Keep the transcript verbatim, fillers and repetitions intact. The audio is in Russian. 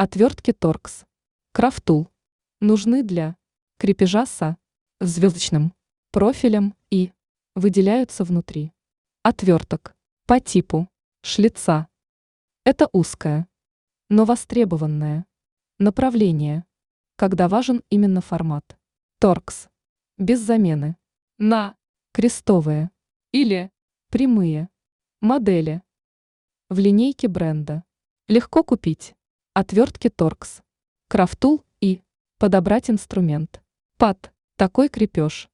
Отвертки торкс. Крафтул. Нужны для крепежа со звездочным профилем и выделяются внутри отверток по типу шлица. Это узкое, но востребованное направление, когда важен именно формат. Торкс. Без замены на крестовые или прямые модели. В линейке бренда легко купить отвертки торкс, крафтул и подобрать инструмент под такой крепеж.